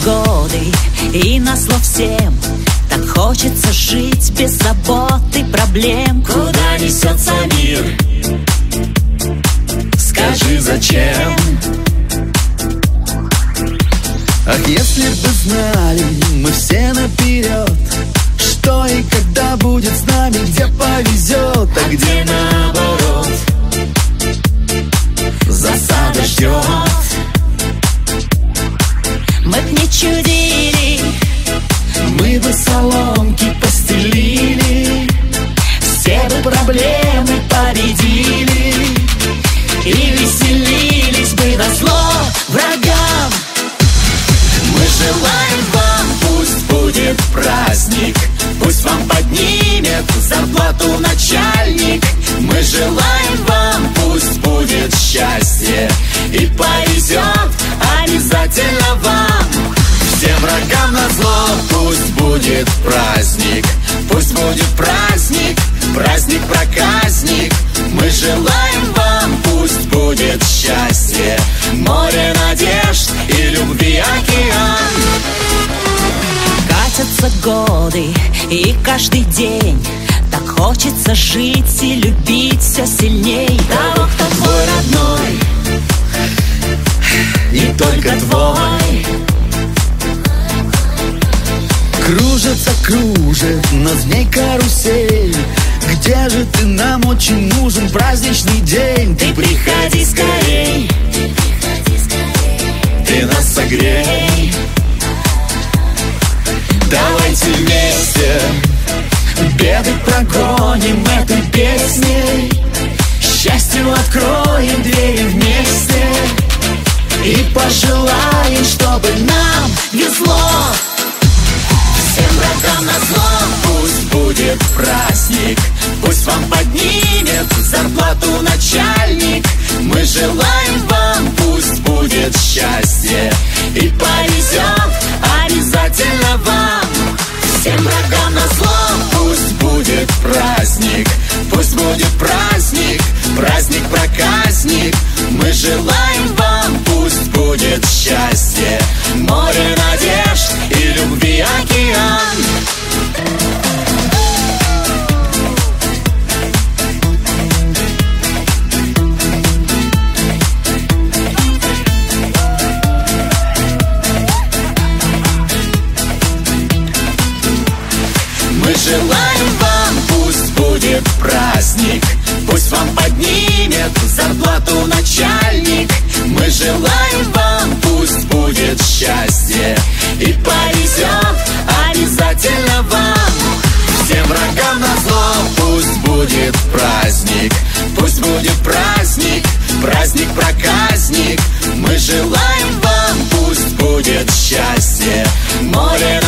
годы, и назло всем так хочется жить без забот и проблем. Куда несется мир? Скажи, зачем? Ах, если бы знали мы все наперед, что и когда будет с нами, где повезет, а где наоборот засада ждет. Мы б не чудили, мы бы соломки постелили, все бы проблемы победили и веселились бы назло врагам. Мы желаем вам, пусть будет праздник, пусть вам поднимет зарплату начальник. Мы желаем вам, пусть будет счастье и повезет обязательно вам. Всем врагам назло пусть будет праздник, пусть будет праздник, праздник-проказник. Мы желаем вам, пусть будет счастье, море надежд и любви океан. Катятся годы, и каждый день так хочется жить и любить все сильней того, кто твой родной, не только твой. Кружит над ней карусель. Где же ты, нам очень нужен праздничный день. Ты приходи скорей, ты нас согрей. Давайте вместе беды прогоним этой песней, счастью откроем двери вместе и пожелаем, чтобы нам везло. Всем врагам назло пусть будет праздник, пусть вам поднимет зарплату начальник. Мы желаем вам, пусть будет счастье и повезет обязательно вам. Всем врагам назло пусть будет праздник, пусть будет праздник, праздник-проказник. Мы желаем вам, пусть будет счастье, море надежд и любви океан. Мы желаем вам, пусть будет праздник, пусть вам поднимет зарплату начальник. Мы желаем вам, пусть будет счастье и повезет обязательно вам. Всем врагам назло пусть будет праздник, пусть будет праздник, праздник-проказник. Мы желаем вам, пусть будет счастье, море